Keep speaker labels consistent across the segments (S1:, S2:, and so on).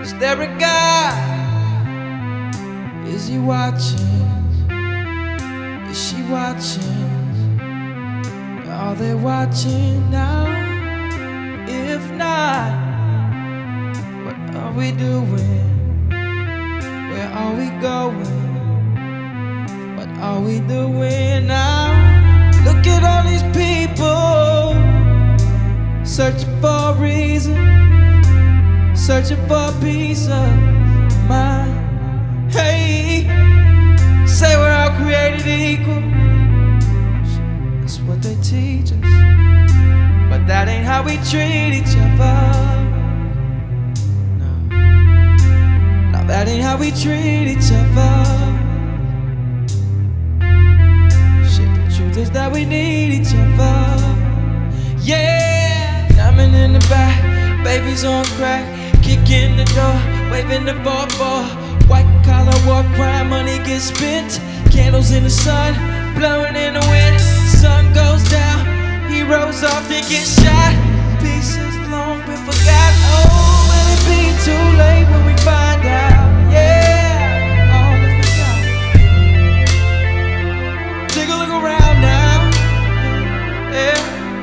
S1: Is there a God? Is he watching? Is she watching? Are they watching now? If not, what are we doing? Where are we going? What are we doing now? Look at all these people searching for a reason, searching for a peace of mind. Hey, say we're all created equal. That's what they teach us, but that ain't how we treat each other. No, that ain't how we treat each other. Shit, the truth is that we need each other. Yeah, diamond in the back, babies on crack, kick in the door, waving the 4-4. White collar war crime, money gets spent. Candles in the sun, blowing in the wind. Sun goes down, heroes often get shot. Pieces long been forgot. Oh, will it be too late when we find out? Yeah, all that we got. Take a look around now. Yeah,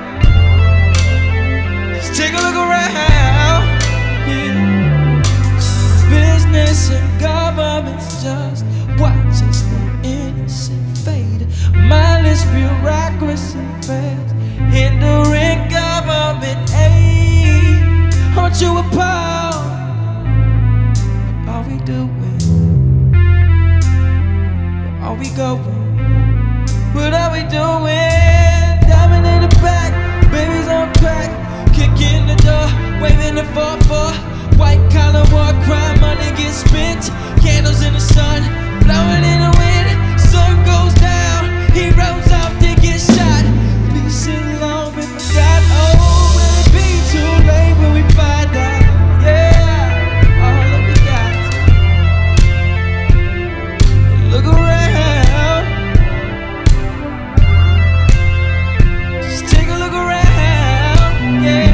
S1: just take a look around. Yeah. Business and government's just watching the innocent fade. Mindless bureaucracy fast, hindering government aid. Aren't you appalled? What are we doing? Where are we going? What are we doing? Diamond in the back, babies on crack, kicking the door, waving the 4-4. White collar war crime, money gets spent. Candles in the sun, blowing in the wind. Sun goes down, heroes often get shot. Peace is long been forgot. Oh, will it be too late when we find out? Yeah, all that we got. Look around, just take a look around. Yeah.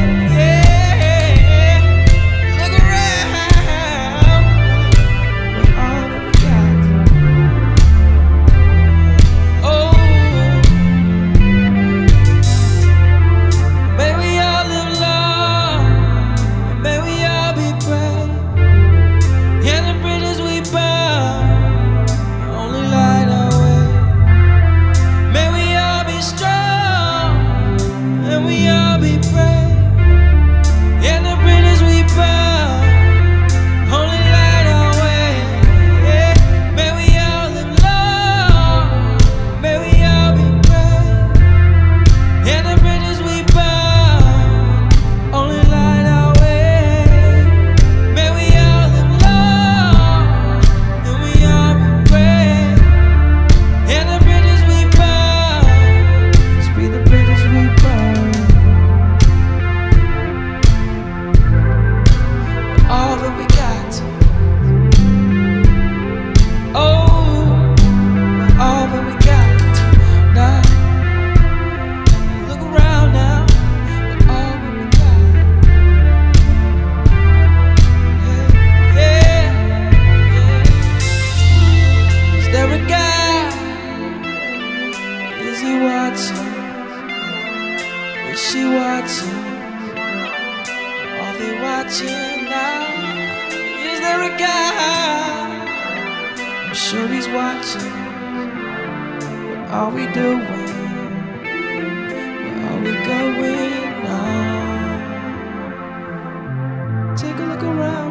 S1: Is he watching? Is she watching? Are they watching now? Is there a God? I'm sure he's watching. What are we doing? Where are we going now? Take a look around.